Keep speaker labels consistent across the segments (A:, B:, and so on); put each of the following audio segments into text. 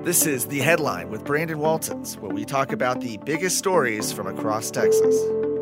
A: This is The Headline with Brandon Waltons, where we talk about the biggest stories from across Texas.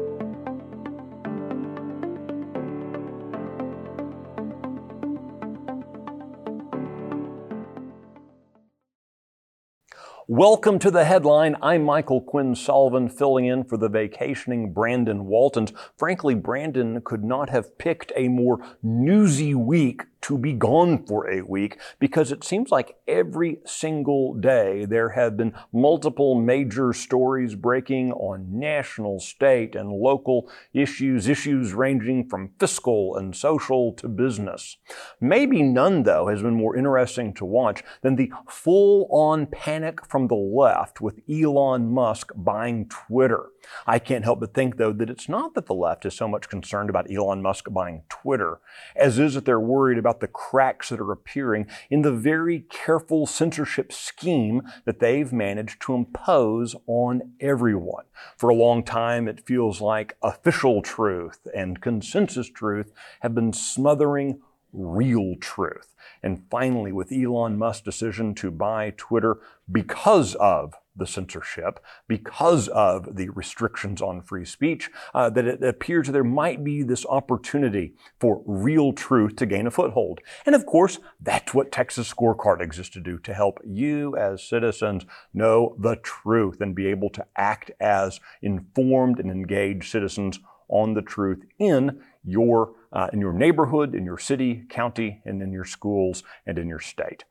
B: Welcome to The Headline. I'm Michael Quinn Sullivan, filling in for the vacationing Brandon Waltons. Frankly, Brandon could not have picked a more newsy week to be gone for a week, because it seems like every single day there have been multiple major stories breaking on national, state, and local issues ranging from fiscal and social to business. Maybe none, though, has been more interesting to watch than the full-on panic from the left with Elon Musk buying Twitter. I can't help but think, though, that it's not that the left is so much concerned about Elon Musk buying Twitter, as is that they're worried about the cracks that are appearing in the very careful censorship scheme that they've managed to impose on everyone. For a long time, it feels like official truth and consensus truth have been smothering real truth. And finally, with Elon Musk's decision to buy Twitter because of the censorship, because of the restrictions on free speech, that it appears there might be this opportunity for real truth to gain a foothold. And of course, that's what Texas Scorecard exists to do, to help you as citizens know the truth and be able to act as informed and engaged citizens on the truth in your neighborhood, in your city, county, and in your schools and in your state.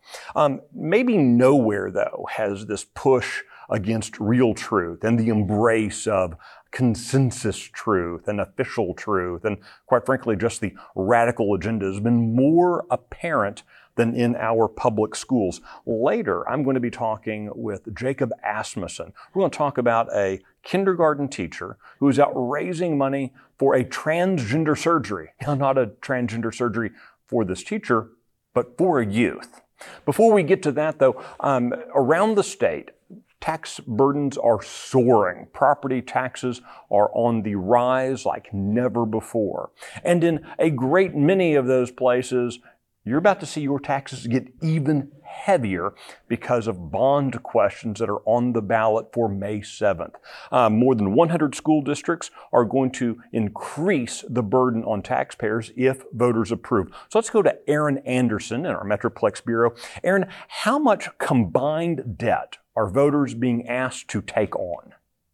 B: Maybe nowhere, though, has this push against real truth and the embrace of consensus truth and official truth, and quite frankly, just the radical agenda, has been more apparent than in our public schools. Later, I'm going to be talking with Jacob Asmussen. We're going to talk about a kindergarten teacher who is out raising money for a transgender surgery. Not a transgender surgery for this teacher, but for a youth. Before we get to that, though, around the state, tax burdens are soaring. Property taxes are on the rise like never before. And in a great many of those places, you're about to see your taxes get even heavier because of bond questions that are on the ballot for May 7th. More than 100 school districts are going to increase the burden on taxpayers if voters approve. So let's go to Erin Anderson in our Metroplex Bureau. Erin, how much combined debt are voters being asked to take on?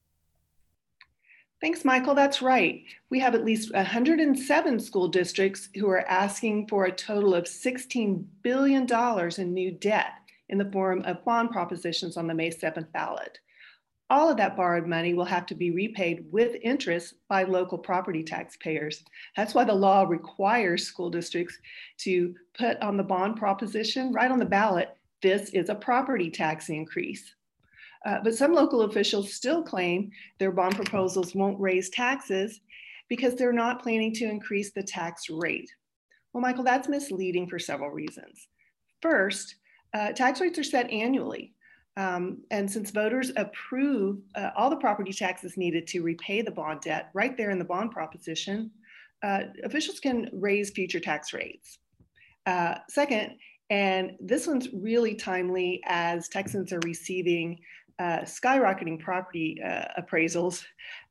C: Thanks, Michael. That's right. We have at least 107 school districts who are asking for a total of $16 billion in new debt in the form of bond propositions on the May 7th ballot. All of that borrowed money will have to be repaid with interest by local property taxpayers. That's why the law requires school districts to put on the bond proposition right on the ballot, this is a property tax increase. But some local officials still claim their bond proposals won't raise taxes because they're not planning to increase the tax rate. Well, Michael, that's misleading for several reasons. First, tax rates are set annually. And since voters approve all the property taxes needed to repay the bond debt right there in the bond proposition, officials can raise future tax rates. Second, and this one's really timely as Texans are receiving skyrocketing property appraisals.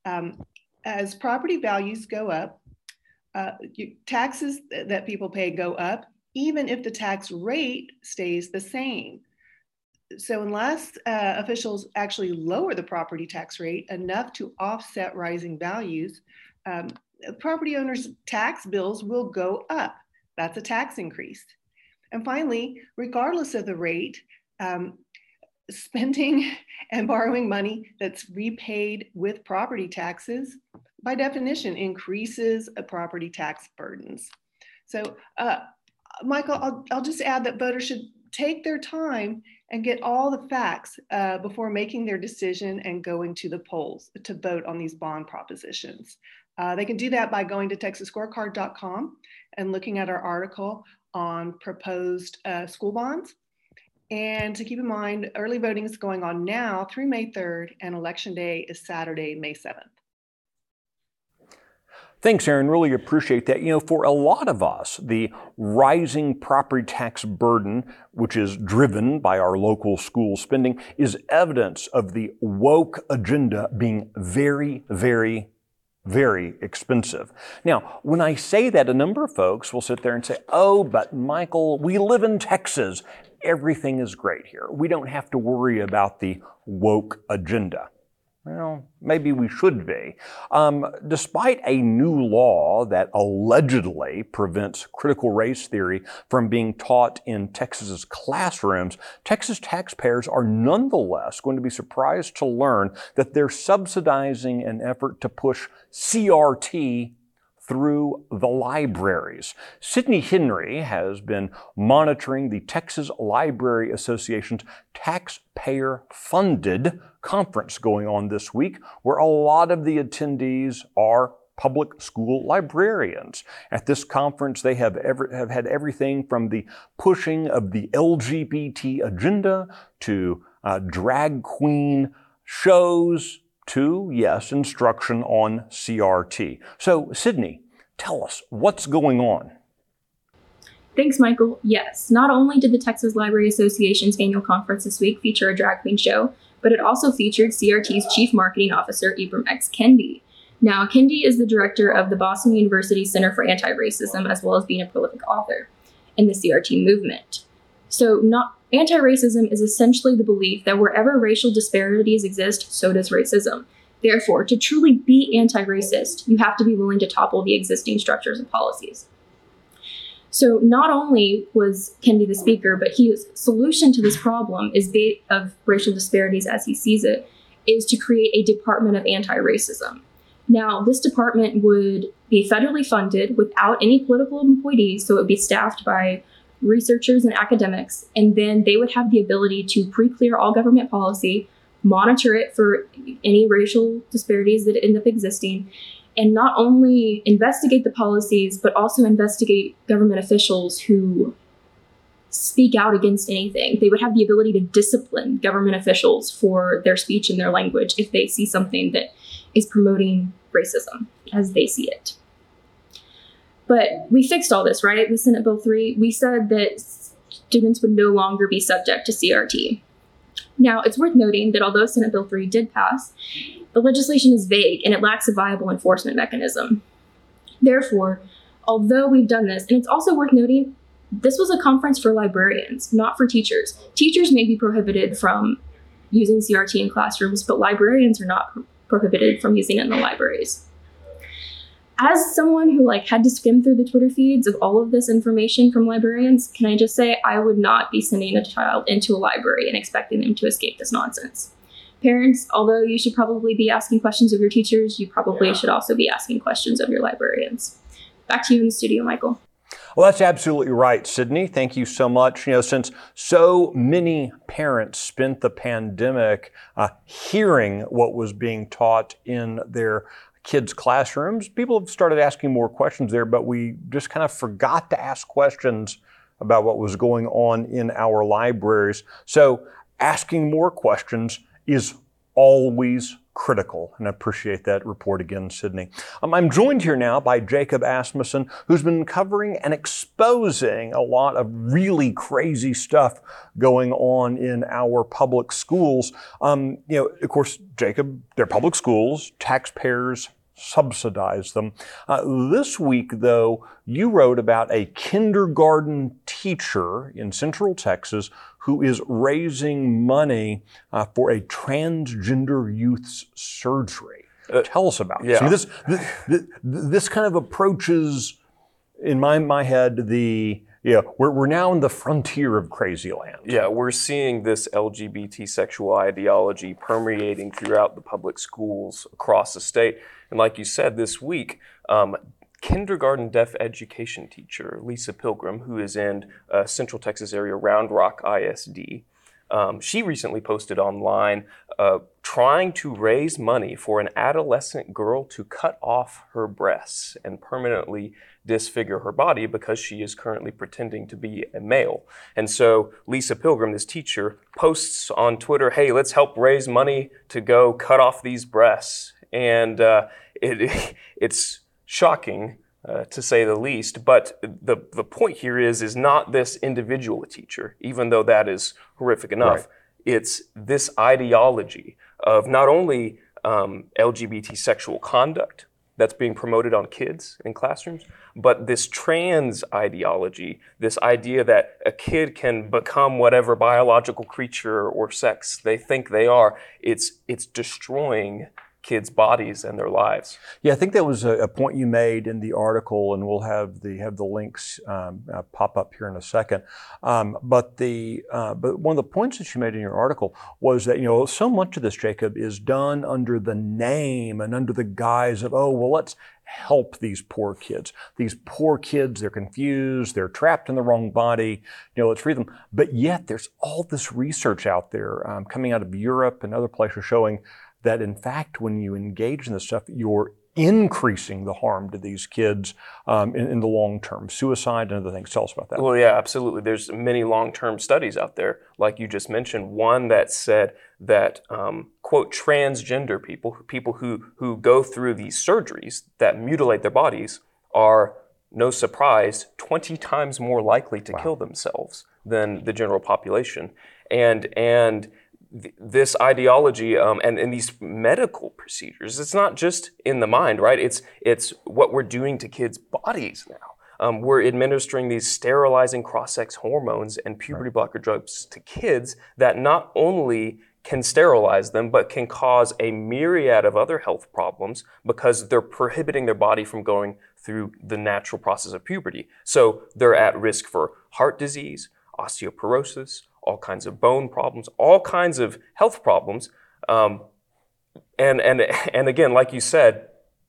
C: As property values go up, taxes that people pay go up, even if the tax rate stays the same. So unless officials actually lower the property tax rate enough to offset rising values, property owners' tax bills will go up. That's a tax increase. And finally, regardless of the rate, spending and borrowing money that's repaid with property taxes, by definition, increases property tax burdens. So, Michael, I'll just add that voters should take their time and get all the facts before making their decision and going to the polls to vote on these bond propositions. They can do that by going to texasscorecard.com and looking at our article on proposed school bonds. And to keep in mind, early voting is going on now through May 3rd, and Election Day is Saturday, May 7th.
B: Thanks, Aaron. Really appreciate that. For a lot of us, the rising property tax burden, which is driven by our local school spending, is evidence of the woke agenda being very, very, very expensive. Now, when I say that, a number of folks will sit there and say, oh, but Michael, we live in Texas. Everything is great here. We don't have to worry about the woke agenda. Well, maybe we should be. Despite a new law that allegedly prevents critical race theory from being taught in Texas's classrooms, Texas taxpayers are nonetheless going to be surprised to learn that they're subsidizing an effort to push CRT through the libraries. Sydney Henry has been monitoring the Texas Library Association's taxpayer-funded conference going on this week, where a lot of the attendees are public school librarians. At this conference, they have had everything from the pushing of the LGBT agenda to drag queen shows to, yes, instruction on CRT. So, Sydney, tell us, what's going on?
D: Thanks, Michael. Yes, not only did the Texas Library Association's annual conference this week feature a drag queen show, but it also featured CRT's Chief Marketing Officer, Ibram X. Kendi. Now, Kendi is the director of the Boston University Center for Anti-Racism, as well as being a prolific author in the CRT movement. So, anti-racism is essentially the belief that wherever racial disparities exist, so does racism. Therefore, to truly be anti-racist, you have to be willing to topple the existing structures and policies. So not only was Kendi the speaker, but his solution to this problem of racial disparities as he sees it is to create a Department of Anti-Racism. Now, this department would be federally funded without any political appointees, so it would be staffed by researchers and academics, and then they would have the ability to pre-clear all government policy, monitor it for any racial disparities that end up existing, and not only investigate the policies, but also investigate government officials who speak out against anything. They would have the ability to discipline government officials for their speech and their language if they see something that is promoting racism as they see it. But we fixed all this, right? With Senate Bill 3, we said that students would no longer be subject to CRT. Now, it's worth noting that although Senate Bill 3 did pass, the legislation is vague and it lacks a viable enforcement mechanism. Therefore, although we've done this, and it's also worth noting, this was a conference for librarians, not for teachers. Teachers may be prohibited from using CRT in classrooms, but librarians are not prohibited from using it in the libraries. As someone who had to skim through the Twitter feeds of all of this information from librarians, can I just say I would not be sending a child into a library and expecting them to escape this nonsense. Parents, although you should probably be asking questions of your teachers, you probably should also be asking questions of your librarians. Back to you in the studio, Michael.
B: Well, that's absolutely right, Sydney. Thank you so much. Since so many parents spent the pandemic hearing what was being taught in their kids' classrooms, people have started asking more questions there, but we just kind of forgot to ask questions about what was going on in our libraries. So asking more questions is always critical, and I appreciate that report again, Sydney. I'm joined here now by Jacob Asmussen, who's been covering and exposing a lot of really crazy stuff going on in our public schools. Of course, Jacob, they're public schools, taxpayers subsidize them. This week, though, you wrote about a kindergarten teacher in Central Texas who is raising money for a transgender youth's surgery. Tell us about it.
E: Yeah.
B: See, this kind of approaches, in my head, we're now in the frontier of crazy land.
E: Yeah, we're seeing this LGBT sexual ideology permeating throughout the public schools across the state. And like you said, this week, kindergarten deaf education teacher Lisa Pilgrim, who is in Central Texas area, Round Rock ISD, she recently posted online trying to raise money for an adolescent girl to cut off her breasts and permanently disfigure her body because she is currently pretending to be a male. And so Lisa Pilgrim, this teacher, posts on Twitter, hey, let's help raise money to go cut off these breasts. And shocking, to say the least. But the point here is not this individual teacher, even though that is horrific enough.
B: Right.
E: It's this ideology of not only LGBT sexual conduct that's being promoted on kids in classrooms, but this trans ideology, this idea that a kid can become whatever biological creature or sex they think they are. It's destroying kids' bodies and their lives.
B: Yeah, I think that was a point you made in the article, and we'll have the links pop up here in a second. But one of the points that you made in your article was that, so much of this, Jacob, is done under the name and under the guise of, let's help these poor kids. These poor kids, they're confused, they're trapped in the wrong body, let's free them. But yet there's all this research out there coming out of Europe and other places showing that, in fact, when you engage in this stuff, you're increasing the harm to these kids in the long term. Suicide and other things. Tell us about that.
E: Well, yeah, absolutely. There's many long-term studies out there, like you just mentioned. One that said that, quote, transgender people who go through these surgeries that mutilate their bodies are, no surprise, 20 times more likely to kill themselves than the general population. And this ideology and these medical procedures, it's not just in the mind, right? It's what we're doing to kids' bodies now. We're administering these sterilizing cross-sex hormones and puberty blocker drugs to kids that not only can sterilize them, but can cause a myriad of other health problems because they're prohibiting their body from going through the natural process of puberty. So they're at risk for heart disease, osteoporosis, all kinds of bone problems, all kinds of health problems. And again, like you said,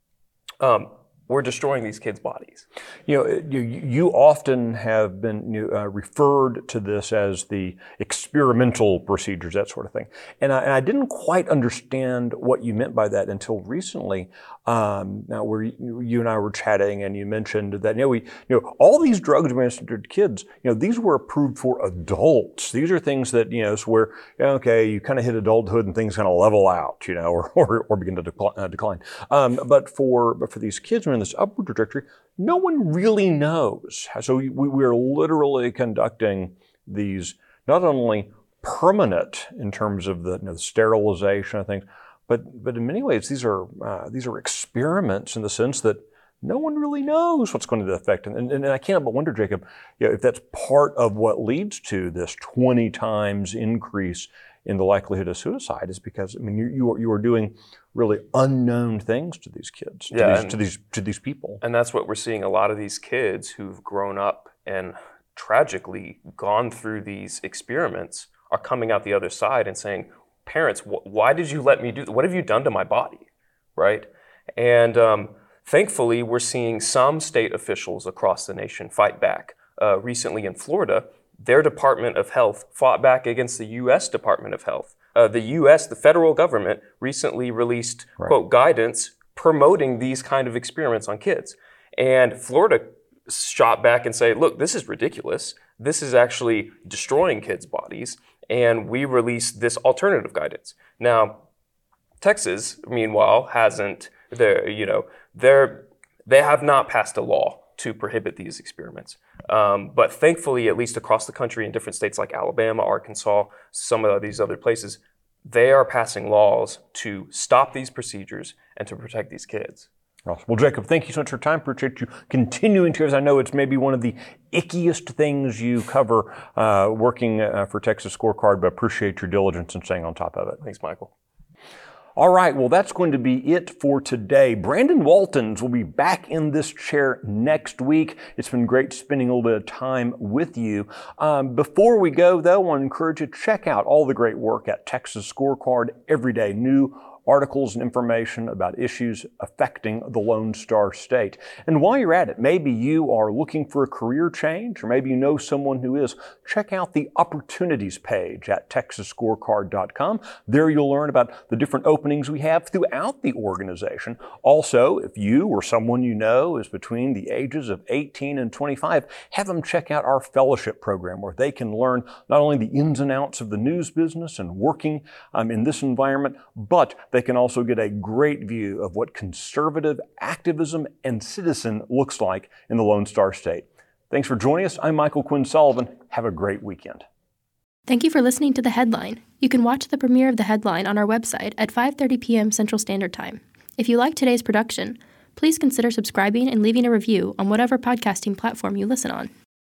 E: we're destroying these kids' bodies.
B: You often have been referred to this as the experimental procedures, that sort of thing. And I didn't quite understand what you meant by that until recently. Now, where you and I were chatting, and you mentioned that all these drugs we administered to kids, these were approved for adults. These are things that where you kind of hit adulthood and things kind of level out, or begin to decline. But for these kids who are in this upward trajectory, no one really knows. So we are literally conducting these not only permanent in terms of the sterilization of things, but in many ways these are experiments in the sense that no one really knows what's going to affect. And I can't but wonder, Jacob, if that's part of what leads to this 20 times increase in the likelihood of suicide, is because you are doing really unknown things to these kids, to these people.
E: And that's what we're seeing. A lot of these kids who've grown up and tragically gone through these experiments are coming out the other side and saying, parents, why did you let me do that? What have you done to my body, right? And thankfully, we're seeing some state officials across the nation fight back. Recently in Florida, their Department of Health fought back against the U.S. Department of Health. The federal government, recently released, quote, guidance promoting these kind of experiments on kids. And Florida shot back and say, look, this is ridiculous. This is actually destroying kids' bodies. And we released this alternative guidance. Now, Texas, meanwhile, hasn't. They have not passed a law to prohibit these experiments. But thankfully, at least across the country in different states like Alabama, Arkansas, some of these other places, they are passing laws to stop these procedures and to protect these kids.
B: Well, Jacob, thank you so much for your time. Appreciate you continuing to, as I know it's maybe one of the ickiest things you cover working for Texas Scorecard, but appreciate your diligence and staying on top of it.
E: Thanks, Michael.
B: All right, well, that's going to be it for today. Brandon Waltons will be back in this chair next week. It's been great spending a little bit of time with you. Before we go, though, I want to encourage you to check out all the great work at Texas Scorecard every day. New articles and information about issues affecting the Lone Star State. And while you're at it, maybe you are looking for a career change, or maybe you know someone who is. Check out the opportunities page at texasscorecard.com. There you'll learn about the different openings we have throughout the organization. Also, if you or someone you know is between the ages of 18 and 25, have them check out our fellowship program, where they can learn not only the ins and outs of the news business and working in this environment, but They can also get a great view of what conservative activism and citizen looks like in the Lone Star State. Thanks for joining us. I'm Michael Quinn Sullivan. Have a great weekend.
F: Thank you for listening to The Headline. You can watch the premiere of The Headline on our website at 5:30 p.m. Central Standard Time. If you like today's production, please consider subscribing and leaving a review on whatever podcasting platform you listen on.